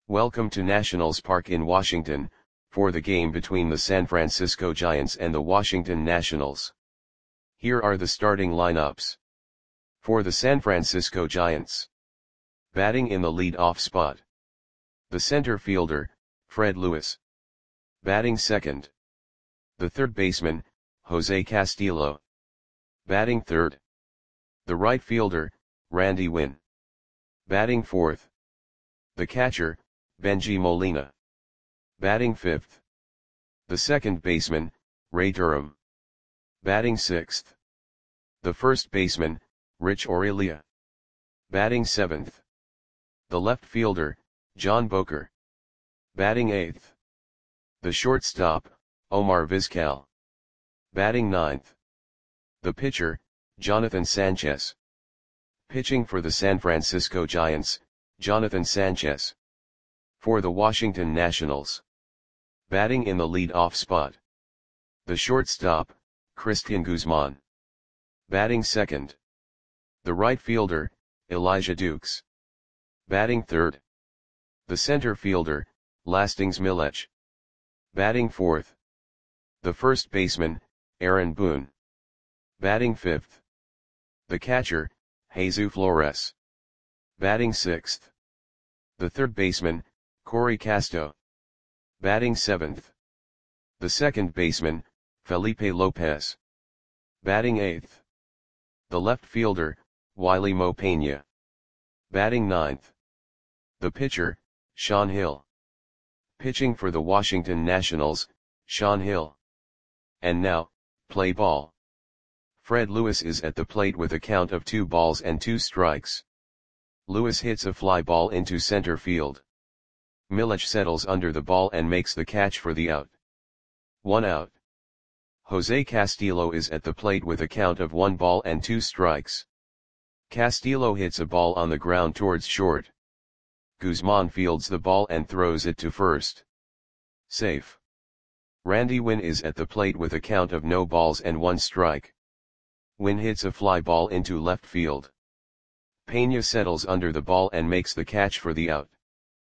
Welcome to Nationals Park in Washington, for the game between the San Francisco Giants and the Washington Nationals. Here are the starting lineups. For the San Francisco Giants. Batting in the lead-off spot. The center fielder, Fred Lewis. Batting second. The third baseman, Jose Castillo. Batting third. The right fielder, Randy Winn. Batting fourth. The catcher, Bengie Molina. Batting fifth. The second baseman, Ray Durham. Batting sixth. The first baseman, Rich Aurilia. Batting seventh. The left fielder, John Boker. Batting eighth. The shortstop, Omar Vizquel. Batting ninth. The pitcher, Jonathan Sanchez. Pitching for the San Francisco Giants, Jonathan Sanchez. For the Washington Nationals. Batting in the lead-off spot. The shortstop, Cristian Guzman. Batting second. The right fielder, Elijah Dukes. Batting third. The center fielder, Lastings Milech. Batting fourth. The first baseman, Aaron Boone. Batting fifth. The catcher, Jesus Flores. Batting sixth. The third baseman, Corey Casto. Batting seventh. The second baseman, Felipe Lopez. Batting eighth. The left fielder, Wiley Mo Pena. Batting ninth. The pitcher, Sean Hill. Pitching for the Washington Nationals, Sean Hill. And now, play ball. Fred Lewis is at the plate with a count of 2 balls and 2 strikes. Lewis hits a fly ball into center field. Milech settles under the ball and makes the catch for the out. 1 out. Jose Castillo is at the plate with a count of 1 ball and 2 strikes. Castillo hits a ball on the ground towards short. Guzman fields the ball and throws it to first. Safe. Randy Winn is at the plate with a count of no balls and 1 strike. Winn hits a fly ball into left field. Pena settles under the ball and makes the catch for the out.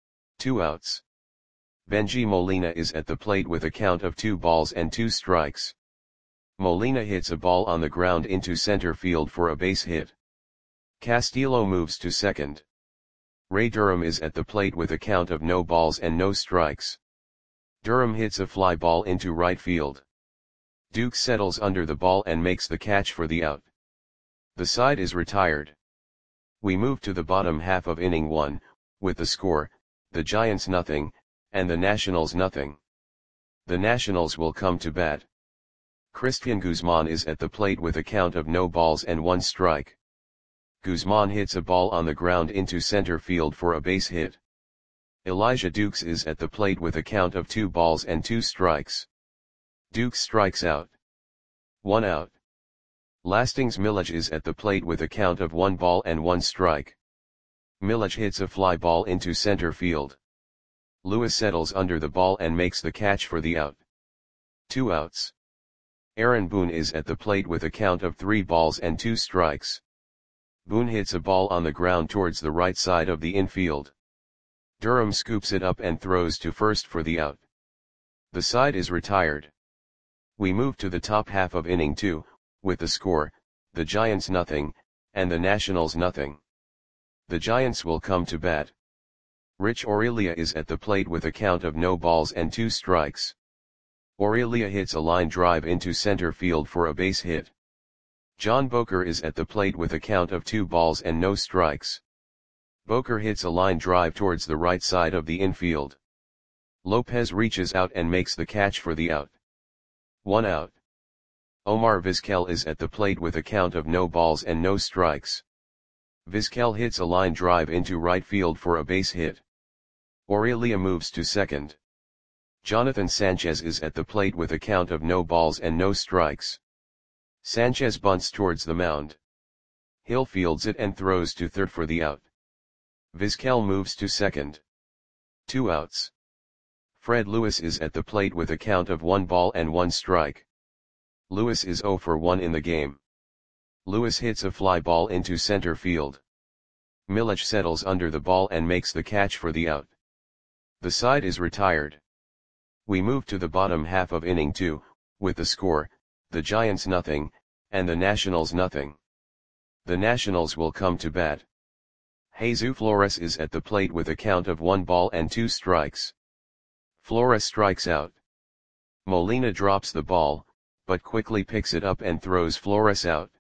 2 outs. Bengie Molina is at the plate with a count of 2 balls and 2 strikes. Molina hits a ball on the ground into center field for a base hit. Castillo moves to second. Ray Durham is at the plate with a count of no balls and no strikes. Durham hits a fly ball into right field. Duke settles under the ball and makes the catch for the out. The side is retired. We move to the bottom half of inning 1, with the score, the Giants nothing, and the Nationals nothing. The Nationals will come to bat. Cristian Guzman is at the plate with a count of no balls and 1 strike. Guzman hits a ball on the ground into center field for a base hit. Elijah Dukes is at the plate with a count of 2 balls and 2 strikes. Dukes strikes out. 1 out. Lastings Milech is at the plate with a count of 1 ball and 1 strike. Milech hits a fly ball into center field. Lewis settles under the ball and makes the catch for the out. 2 outs. Aaron Boone is at the plate with a count of 3 balls and 2 strikes. Boone hits a ball on the ground towards the right side of the infield. Durham scoops it up and throws to first for the out. The side is retired. We move to the top half of inning 2, with the score, the Giants nothing, and the Nationals nothing. The Giants will come to bat. Rich Aurilia is at the plate with a count of no balls and 2 strikes. Aurilia hits a line drive into center field for a base hit. John Boker is at the plate with a count of 2 balls and no strikes. Boker hits a line drive towards the right side of the infield. Lopez reaches out and makes the catch for the out. 1 out. Omar Vizquel is at the plate with a count of no balls and no strikes. Vizquel hits a line drive into right field for a base hit. Aurilia moves to second. Jonathan Sanchez is at the plate with a count of no balls and no strikes. Sanchez bunts towards the mound. Hill fields it and throws to third for the out. Vizquel moves to second. 2 outs. Fred Lewis is at the plate with a count of 1 ball and 1 strike. Lewis is 0 for 1 in the game. Lewis hits a fly ball into center field. Milech settles under the ball and makes the catch for the out. The side is retired. We move to the bottom half of inning 2, with the score, the Giants nothing, and the Nationals nothing. The Nationals will come to bat. Jesus Flores is at the plate with a count of 1 ball and 2 strikes. Flores strikes out. Molina drops the ball, but quickly picks it up and throws Flores out.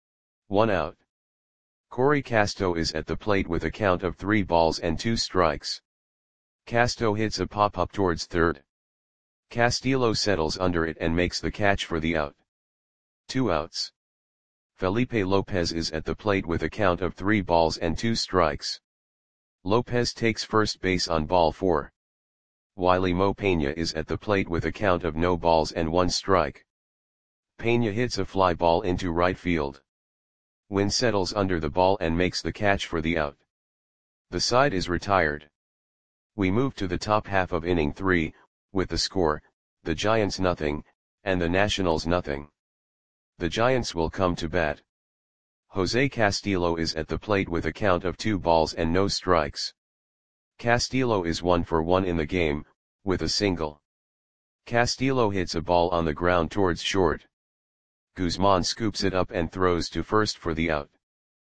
1 out. Corey Casto is at the plate with a count of 3 balls and 2 strikes. Casto hits a pop-up towards third. Castillo settles under it and makes the catch for the out. 2 outs. Felipe Lopez is at the plate with a count of 3 balls and 2 strikes. Lopez takes first base on ball 4. Wiley Mo Peña is at the plate with a count of no balls and 1 strike. Peña hits a fly ball into right field. Wynn settles under the ball and makes the catch for the out. The side is retired. We move to the top half of inning 3, with the score, the Giants nothing, and the Nationals nothing. The Giants will come to bat. Jose Castillo is at the plate with a count of 2 balls and no strikes. Castillo is 1 for 1 in the game, with a single. Castillo hits a ball on the ground towards short. Guzman scoops it up and throws to first for the out.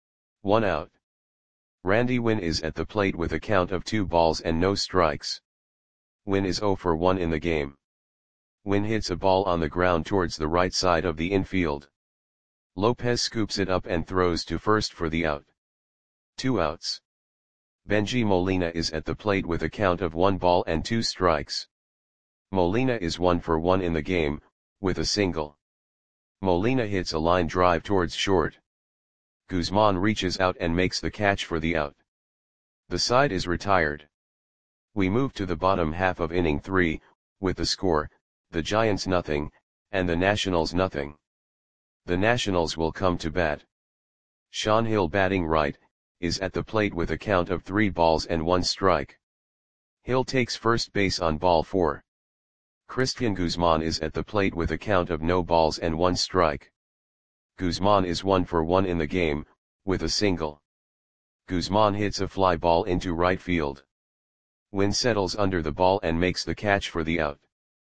1 out. Randy Wynn is at the plate with a count of 2 balls and no strikes. Wynn is 0 for 1 in the game. Wynn hits a ball on the ground towards the right side of the infield. Lopez scoops it up and throws to first for the out. 2 outs. Benji Molina is at the plate with a count of 1 ball and 2 strikes. Molina is 1 for 1 in the game, with a single. Molina hits a line drive towards short. Guzman reaches out and makes the catch for the out. The side is retired. We move to the bottom half of inning 3, with the score, the Giants nothing, and the Nationals nothing. The Nationals will come to bat. Sean Hill batting right, is at the plate with a count of 3 balls and 1 strike. Hill takes first base on ball 4. Christian Guzman is at the plate with a count of no balls and 1 strike. Guzman is 1 for 1 in the game, with a single. Guzman hits a fly ball into right field. Wynn settles under the ball and makes the catch for the out.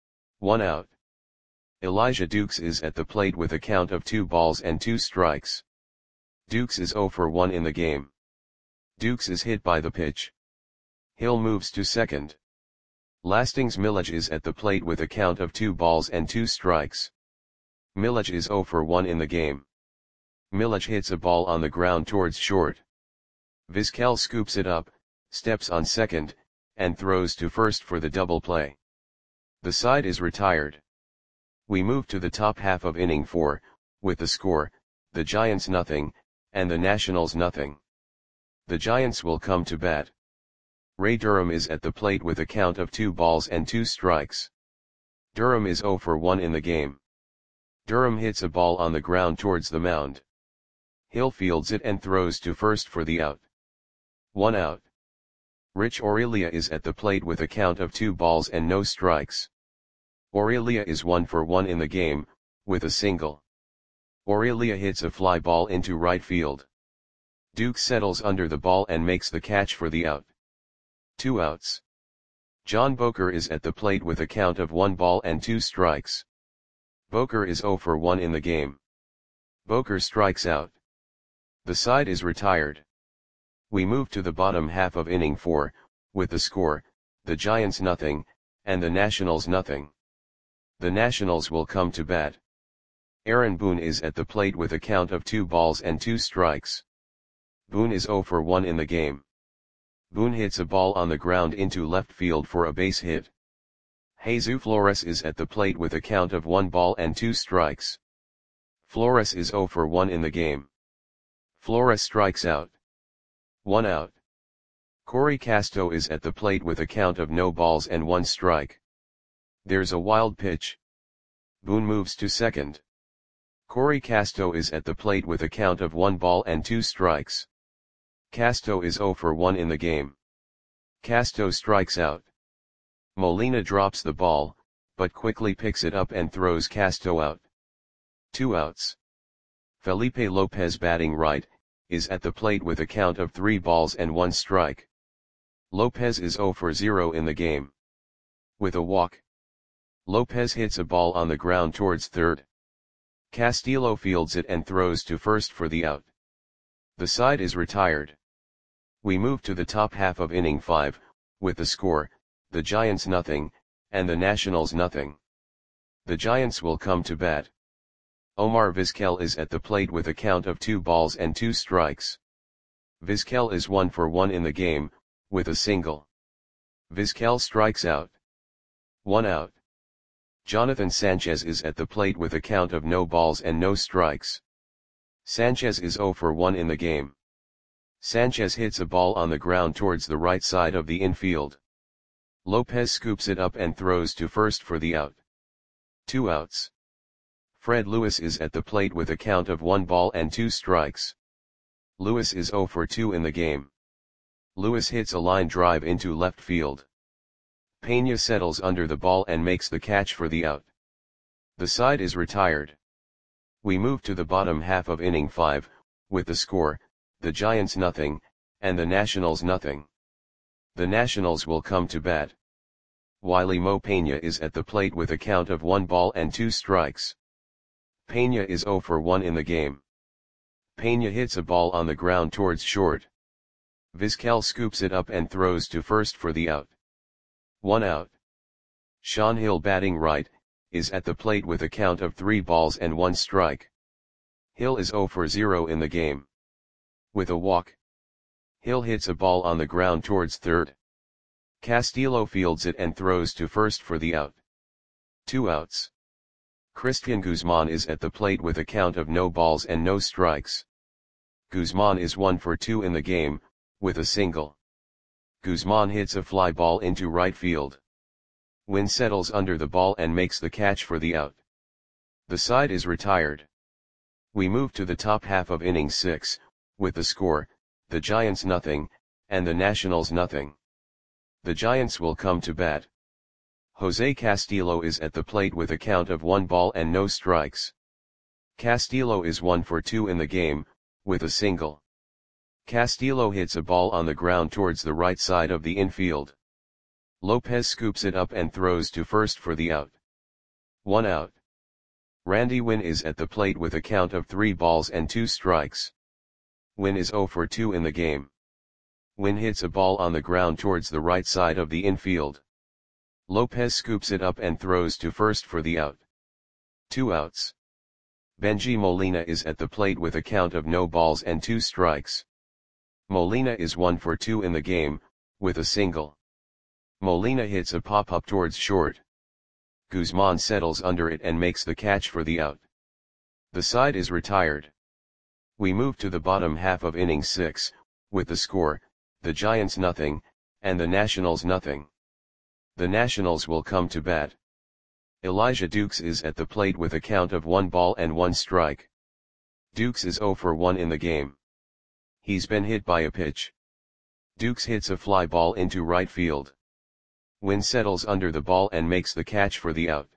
1 out. Elijah Dukes is at the plate with a count of 2 balls and 2 strikes. Dukes is 0 for 1 in the game. Dukes is hit by the pitch. Hill moves to second. Lastings Milledge is at the plate with a count of 2 balls and 2 strikes. Milledge is 0 for 1 in the game. Milledge hits a ball on the ground towards short. Vizquel scoops it up, steps on second, and throws to first for the double play. The side is retired. We move to the top half of inning 4, with the score, the Giants nothing, and the Nationals nothing. The Giants will come to bat. Ray Durham is at the plate with a count of 2 balls and 2 strikes. Durham is 0 for 1 in the game. Durham hits a ball on the ground towards the mound. Hill fields it and throws to first for the out. 1 out. Rich Aurelia is at the plate with a count of 2 balls and no strikes. Aurelia is 1 for 1 in the game, with a single. Aurelia hits a fly ball into right field. Duke settles under the ball and makes the catch for the out. 2 outs. John Boker is at the plate with a count of 1 ball and 2 strikes. Boker is 0 for 1 in the game. Boker strikes out. The side is retired. We move to the bottom half of inning 4, with the score, the Giants nothing, and the Nationals nothing. The Nationals will come to bat. Aaron Boone is at the plate with a count of 2 balls and 2 strikes. Boone is 0 for 1 in the game. Boone hits a ball on the ground into left field for a base hit. Jesus Flores is at the plate with a count of 1 ball and 2 strikes. Flores is 0 for 1 in the game. Flores strikes out. 1 out. Corey Casto is at the plate with a count of no balls and 1 strike. There's a wild pitch. Boone moves to second. Corey Casto is at the plate with a count of 1 ball and 2 strikes. Casto is 0 for 1 in the game. Casto strikes out. Molina drops the ball, but quickly picks it up and throws Casto out. 2 outs. Felipe Lopez batting right, is at the plate with a count of 3 balls and 1 strike. Lopez is 0 for 0 in the game. With a walk, Lopez hits a ball on the ground towards third. Castillo fields it and throws to first for the out. The side is retired. We move to the top half of inning 5, with the score, the Giants nothing, and the Nationals nothing. The Giants will come to bat. Omar Vizquel is at the plate with a count of 2 balls and 2 strikes. Vizquel is 1 for 1 in the game, with a single. Vizquel strikes out. 1 out. Jonathan Sanchez is at the plate with a count of no balls and no strikes. Sanchez is 0 for 1 in the game. Sanchez hits a ball on the ground towards the right side of the infield. Lopez scoops it up and throws to first for the out. 2 outs. Fred Lewis is at the plate with a count of 1 ball and 2 strikes. Lewis is 0 for 2 in the game. Lewis hits a line drive into left field. Pena settles under the ball and makes the catch for the out. The side is retired. We move to the bottom half of inning 5, with the score, the Giants nothing, and the Nationals nothing. The Nationals will come to bat. Wiley Mo Pena is at the plate with a count of 1 ball and 2 strikes. Pena is 0 for 1 in the game. Pena hits a ball on the ground towards short. Vizquel scoops it up and throws to first for the out. 1 out. Sean Hill, batting right, is at the plate with a count of 3 balls and 1 strike. Hill is 0 for 0 in the game. With a walk, Hill hits a ball on the ground towards third. Castillo fields it and throws to first for the out. 2 outs. Christian Guzman is at the plate with a count of no balls and no strikes. Guzman is 1 for 2 in the game, with a single. Guzman hits a fly ball into right field. Wynn settles under the ball and makes the catch for the out. The side is retired. We move to the top half of inning 6, with the score, the Giants nothing, and the Nationals nothing. The Giants will come to bat. Jose Castillo is at the plate with a count of 1 ball and no strikes. Castillo is 1 for 2 in the game, with a single. Castillo hits a ball on the ground towards the right side of the infield. Lopez scoops it up and throws to first for the out. 1 out. Randy Wynn is at the plate with a count of 3 balls and 2 strikes. Wynn is 0 for 2 in the game. Wynn hits a ball on the ground towards the right side of the infield. Lopez scoops it up and throws to first for the out. 2 outs. Benji Molina is at the plate with a count of no balls and 2 strikes. Molina is 1 for 2 in the game, with a single. Molina hits a pop-up towards short. Guzman settles under it and makes the catch for the out. The side is retired. We move to the bottom half of inning 6, with the score, the Giants nothing, and the Nationals nothing. The Nationals will come to bat. Elijah Dukes is at the plate with a count of 1 ball and 1 strike. Dukes is 0 for 1 in the game. He's been hit by a pitch. Dukes hits a fly ball into right field. Wynn settles under the ball and makes the catch for the out.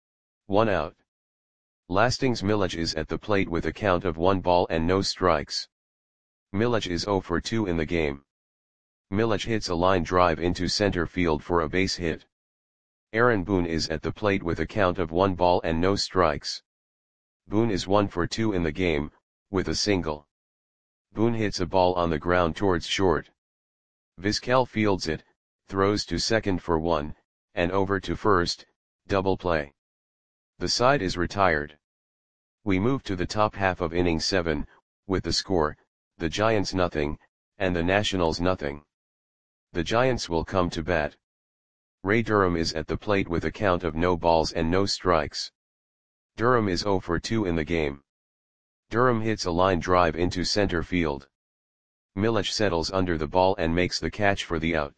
1 out. Lastings Milledge is at the plate with a count of 1 ball and no strikes. Milledge is 0 for 2 in the game. Milledge hits a line drive into center field for a base hit. Aaron Boone is at the plate with a count of 1 ball and no strikes. Boone is 1 for 2 in the game, with a single. Boone hits a ball on the ground towards short. Vizquel fields it, throws to second for 1, and over to first, double play. The side is retired. We move to the top half of inning 7, with the score, the Giants nothing, and the Nationals nothing. The Giants will come to bat. Ray Durham is at the plate with a count of no balls and no strikes. Durham is 0 for 2 in the game. Durham hits a line drive into center field. Milledge settles under the ball and makes the catch for the out.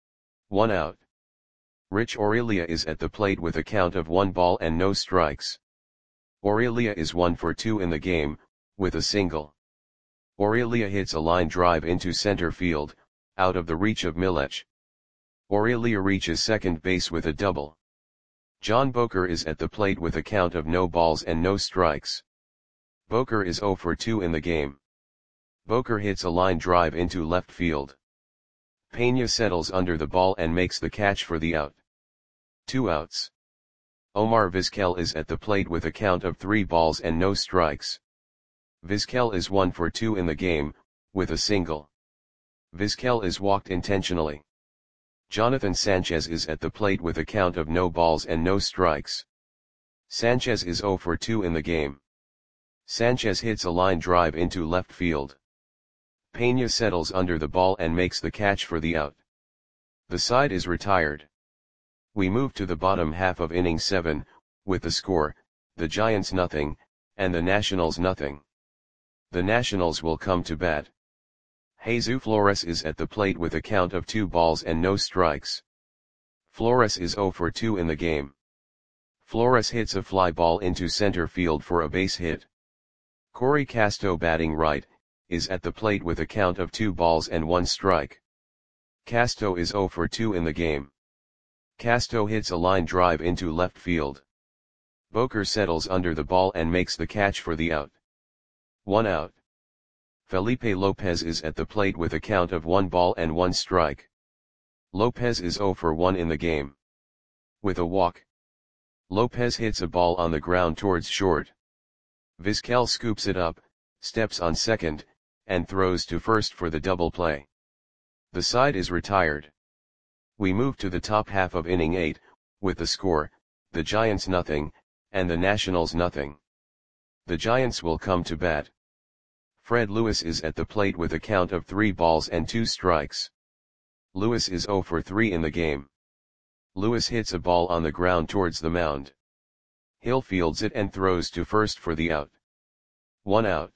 1 out. Rich Aurelia is at the plate with a count of 1 ball and no strikes. Aurelia is 1 for 2 in the game, with a single. Aurelia hits a line drive into center field, out of the reach of Milledge. Aurelia reaches second base with a double. John Boker is at the plate with a count of no balls and no strikes. Boker is 0 for 2 in the game. Boker hits a line drive into left field. Peña settles under the ball and makes the catch for the out. 2 outs. Omar Vizquel is at the plate with a count of 3 balls and no strikes. Vizquel is 1 for 2 in the game, with a single. Vizquel is walked intentionally. Jonathan Sanchez is at the plate with a count of no balls and no strikes. Sanchez is 0 for 2 in the game. Sanchez hits a line drive into left field. Peña settles under the ball and makes the catch for the out. The side is retired. We move to the bottom half of inning 7, with the score, the Giants nothing, and the Nationals nothing. The Nationals will come to bat. Jesus Flores is at the plate with a count of 2 balls and no strikes. Flores is 0 for 2 in the game. Flores hits a fly ball into center field for a base hit. Corey Casto, batting right, is at the plate with a count of 2 balls and 1 strike. Casto is 0 for 2 in the game. Casto hits a line drive into left field. Boker settles under the ball and makes the catch for the out. 1 out. Felipe Lopez is at the plate with a count of 1 ball and 1 strike. Lopez is 0 for 1 in the game. With a walk, Lopez hits a ball on the ground towards short. Vizquel scoops it up, steps on second, and throws to first for the double play. The side is retired. We move to the top half of inning 8, with the score, the Giants nothing, and the Nationals nothing. The Giants will come to bat. Fred Lewis is at the plate with a count of 3 balls and 2 strikes. Lewis is 0 for 3 in the game. Lewis hits a ball on the ground towards the mound. Hill fields it and throws to first for the out. 1 out.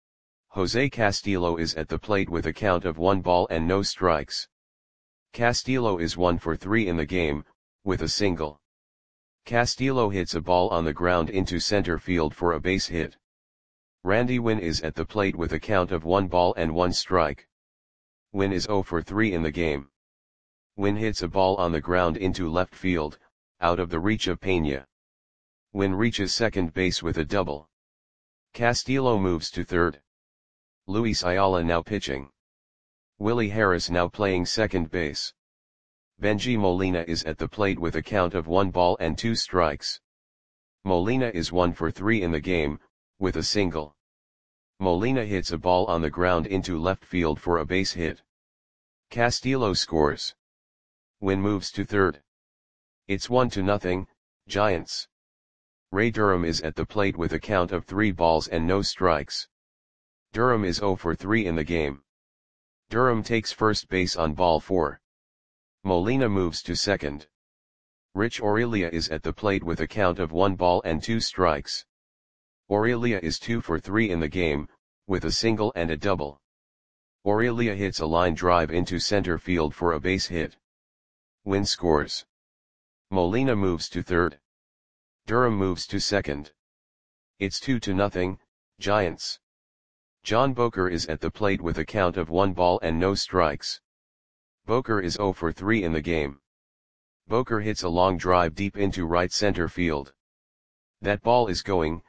Jose Castillo is at the plate with a count of 1 ball and no strikes. Castillo is 1 for 3 in the game, with a single. Castillo hits a ball on the ground into center field for a base hit. Randy Winn is at the plate with a count of 1 ball and 1 strike. Winn is 0 for 3 in the game. Winn hits a ball on the ground into left field, out of the reach of Peña. Winn reaches second base with a double. Castillo moves to third. Luis Ayala now pitching. Willie Harris now playing second base. Benji Molina is at the plate with a count of 1 ball and 2 strikes. Molina is 1 for 3 in the game, with a single. Molina hits a ball on the ground into left field for a base hit. Castillo scores. Winn moves to third. It's 1-0, Giants. Ray Durham is at the plate with a count of 3 balls and no strikes. Durham is 0 for 3 in the game. Durham takes first base on ball 4. Molina moves to second. Rich Aurelia is at the plate with a count of 1 ball and 2 strikes. Aurelia is 2 for 3 in the game, with a single and a double. Aurelia hits a line drive into center field for a base hit. Winn scores. Molina moves to third. Durham moves to second. It's 2-0, Giants. John Boker is at the plate with a count of 1 ball and no strikes. Boker is 0 for 3 in the game. Boker hits a long drive deep into right center field. That ball is gone.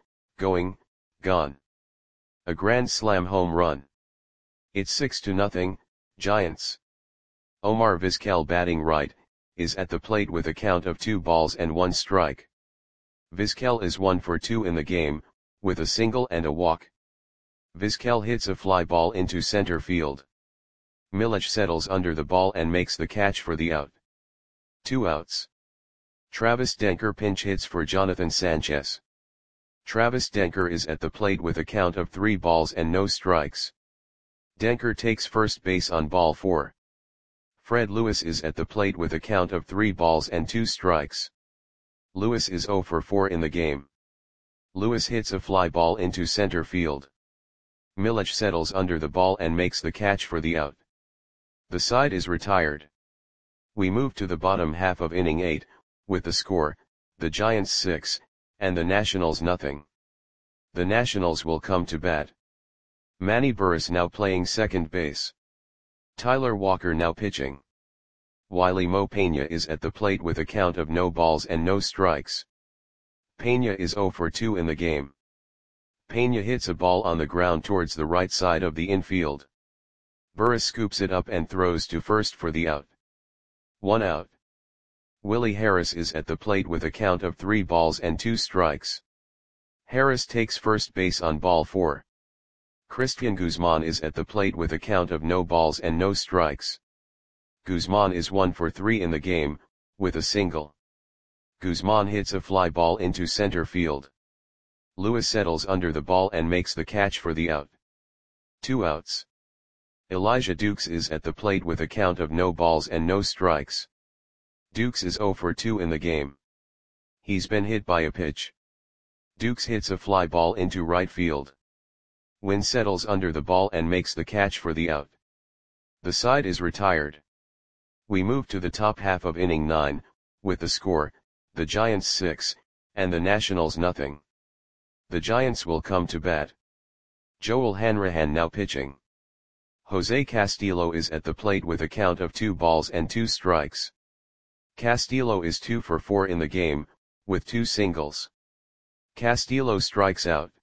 A grand slam home run. It's 6-0, Giants. Omar Vizquel, batting right, is at the plate with a count of 2 balls and 1 strike. Vizquel is 1 for 2 in the game, with a single and a walk. Vizquel hits a fly ball into center field. Milich settles under the ball and makes the catch for the out. 2 outs. Travis Denker pinch hits for Jonathan Sanchez. Travis Denker is at the plate with a count of 3 balls and no strikes. Denker takes first base on ball 4. Fred Lewis is at the plate with a count of 3 balls and 2 strikes. Lewis is 0 for 4 in the game. Lewis hits a fly ball into center field. Milich settles under the ball and makes the catch for the out. The side is retired. We move to the bottom half of inning 8, with the score, the Giants 6, and the Nationals nothing. The Nationals will come to bat. Manny Burris now playing second base. Tyler Walker now pitching. Wiley Mo Peña is at the plate with a count of no balls and no strikes. Peña is 0 for 2 in the game. Peña hits a ball on the ground towards the right side of the infield. Burris scoops it up and throws to first for the out. 1 out. Willie Harris is at the plate with a count of 3 balls and 2 strikes. Harris takes first base on ball 4. Christian Guzman is at the plate with a count of no balls and no strikes. Guzman is 1 for 3 in the game, with a single. Guzman hits a fly ball into center field. Lewis settles under the ball and makes the catch for the out. 2 outs. Elijah Dukes is at the plate with a count of no balls and no strikes. Dukes is 0 for 2 in the game. He's been hit by a pitch. Dukes hits a fly ball into right field. Wynn settles under the ball and makes the catch for the out. The side is retired. We move to the top half of inning 9, with the score, the Giants 6, and the Nationals nothing. The Giants will come to bat. Joel Hanrahan now pitching. Jose Castillo is at the plate with a count of 2 balls and 2 strikes. Castillo is 2 for 4 in the game, with 2 singles. Castillo strikes out.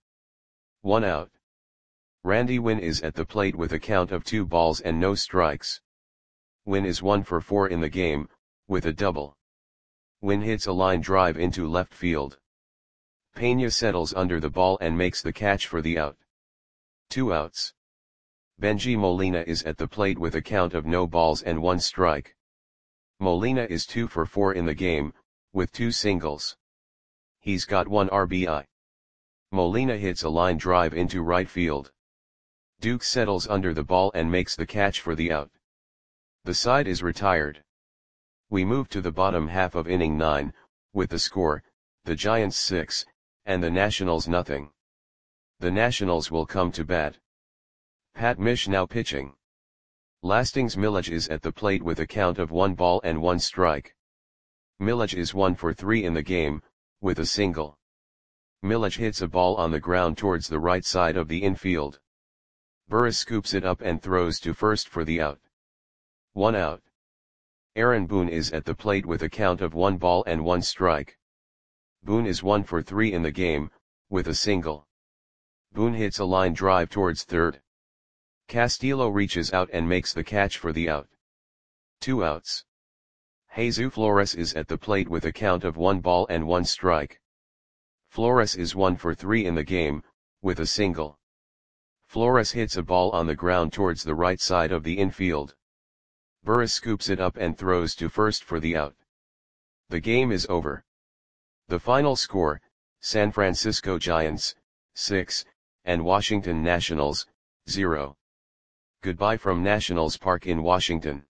1 out. Randy Wynn is at the plate with a count of 2 balls and no strikes. Wynn is 1 for 4 in the game, with a double. Wynn hits a line drive into left field. Pena settles under the ball and makes the catch for the out. 2 outs. Benji Molina is at the plate with a count of no balls and 1 strike. Molina is 2 for 4 in the game, with 2 singles. He's got 1 RBI. Molina hits a line drive into right field. Duke settles under the ball and makes the catch for the out. The side is retired. We move to the bottom half of inning 9, with the score, the Giants 6, and the Nationals nothing. The Nationals will come to bat. Pat Mish now pitching. Lastings Milledge is at the plate with a count of 1 ball and 1 strike. Milledge is 1 for 3 in the game, with a single. Milledge hits a ball on the ground towards the right side of the infield. Burris scoops it up and throws to first for the out. 1 out. Aaron Boone is at the plate with a count of 1 ball and 1 strike. Boone is 1 for 3 in the game, with a single. Boone hits a line drive towards third. Castillo reaches out and makes the catch for the out. 2 outs. Jesus Flores is at the plate with a count of 1 ball and 1 strike. Flores is 1 for 3 in the game, with a single. Flores hits a ball on the ground towards the right side of the infield. Burris scoops it up and throws to first for the out. The game is over. The final score, San Francisco Giants, 6, and Washington Nationals, 0. Goodbye from Nationals Park in Washington.